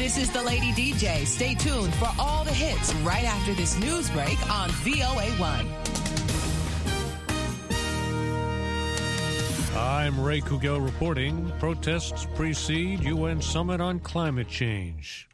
This is the Lady DJ. Stay tuned for all the hits right after this news break on VOA1. I'm Ray Kugel reporting. Protests precede UN Summit on Climate Change.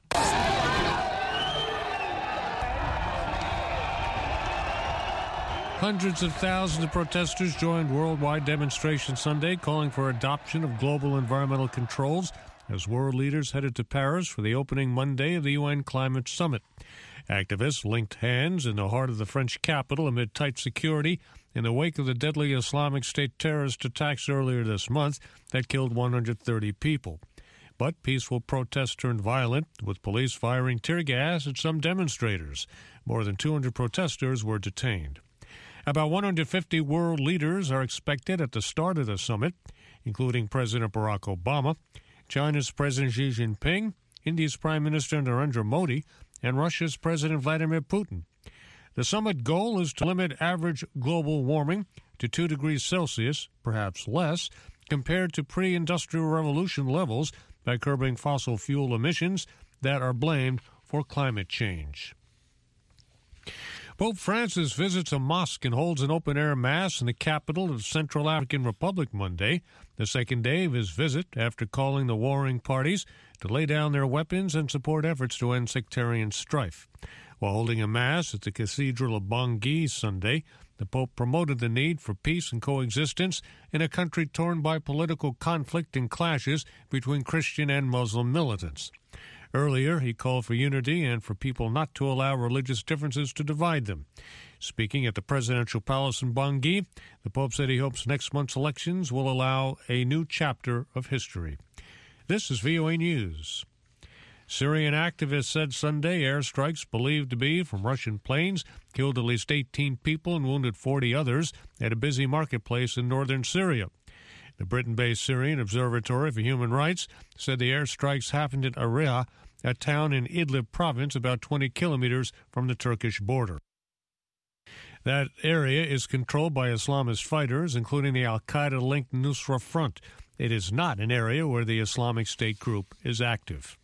Hundreds of thousands of protesters joined worldwide demonstrations Sunday calling for adoption of global environmental controls as world leaders headed to Paris for the opening Monday of the UN Climate Summit. Activists linked hands in the heart of the French capital amid tight security in the wake of the deadly Islamic State terrorist attacks earlier this month that killed 130 people. But peaceful protests turned violent, with police firing tear gas at some demonstrators. More than 200 protesters were detained. About 150 world leaders are expected at the start of the summit, including President Barack Obama, China's President Xi Jinping, India's Prime Minister Narendra Modi, and Russia's President Vladimir Putin. The summit goal is to limit average global warming to 2 degrees Celsius, perhaps less, compared to pre-industrial revolution levels by curbing fossil fuel emissions that are blamed for climate change. Pope Francis visits a mosque and holds an open-air mass in the capital of the Central African Republic Monday, the second day of his visit after calling the warring parties to lay down their weapons and support efforts to end sectarian strife. While holding a mass at the Cathedral of Bangui Sunday, the Pope promoted the need for peace and coexistence in a country torn by political conflict and clashes between Christian and Muslim militants. Earlier, he called for unity and for people not to allow religious differences to divide them. Speaking at the presidential palace in Bangui, the Pope said he hopes next month's elections will allow a new chapter of history. This is VOA News. Syrian activists said Sunday airstrikes believed to be from Russian planes killed at least 18 people and wounded 40 others at a busy marketplace in northern Syria. The Britain-based Syrian Observatory for Human Rights said the airstrikes happened in Ariha, a town in Idlib province about 20 kilometers from the Turkish border. That area is controlled by Islamist fighters, including the al-Qaeda-linked Nusra Front. It is not an area where the Islamic State group is active.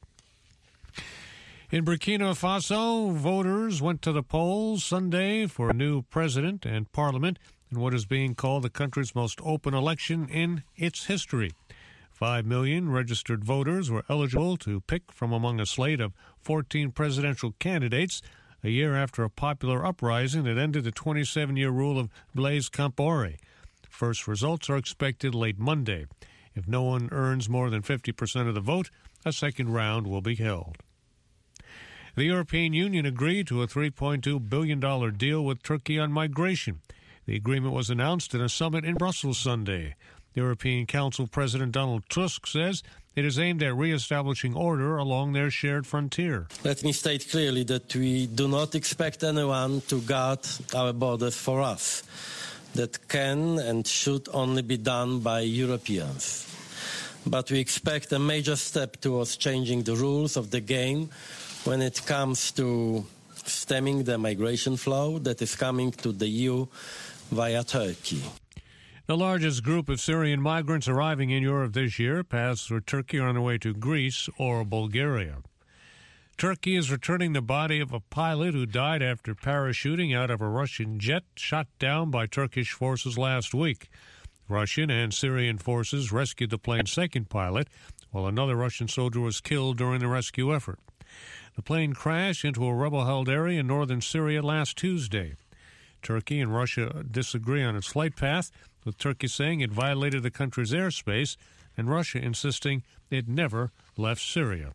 In Burkina Faso, voters went to the polls Sunday for a new president and parliament in what is being called the country's most open election in its history. 5 million registered voters were eligible to pick from among a slate of 14 presidential candidates a year after a popular uprising that ended the 27-year rule of Blaise Compaoré. First results are expected late Monday. If no one earns more than 50% of the vote, a second round will be held. The European Union agreed to a $3.2 billion deal with Turkey on migration. The agreement was announced at a summit in Brussels Sunday. The European Council President Donald Tusk says it is aimed at reestablishing order along their shared frontier. Let me state clearly that we do not expect anyone to guard our borders for us. That can and should only be done by Europeans. But we expect a major step towards changing the rules of the game when it comes to stemming the migration flow that is coming to the EU via Turkey. The largest group of Syrian migrants arriving in Europe this year passed through Turkey on their way to Greece or Bulgaria. Turkey is returning the body of a pilot who died after parachuting out of a Russian jet shot down by Turkish forces last week. Russian and Syrian forces rescued the plane's second pilot, while another Russian soldier was killed during the rescue effort. The plane crashed into a rebel-held area in northern Syria last Tuesday. Turkey and Russia disagree on its flight path, with Turkey saying it violated the country's airspace and Russia insisting it never left Syria.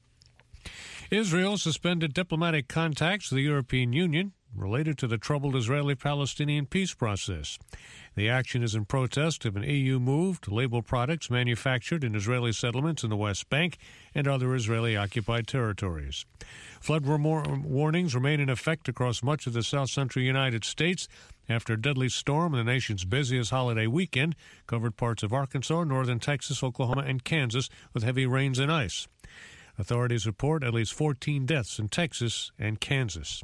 Israel suspended diplomatic contacts with the European Union related to the troubled Israeli-Palestinian peace process. The action is in protest of an EU move to label products manufactured in Israeli settlements in the West Bank and other Israeli-occupied territories. Flood warnings remain in effect across much of the south-central United States after a deadly storm in the nation's busiest holiday weekend covered parts of Arkansas, northern Texas, Oklahoma, and Kansas with heavy rains and ice. Authorities report at least 14 deaths in Texas and Kansas.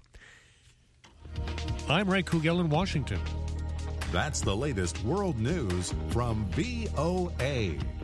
I'm Ray Kugel in Washington. That's the latest world news from VOA.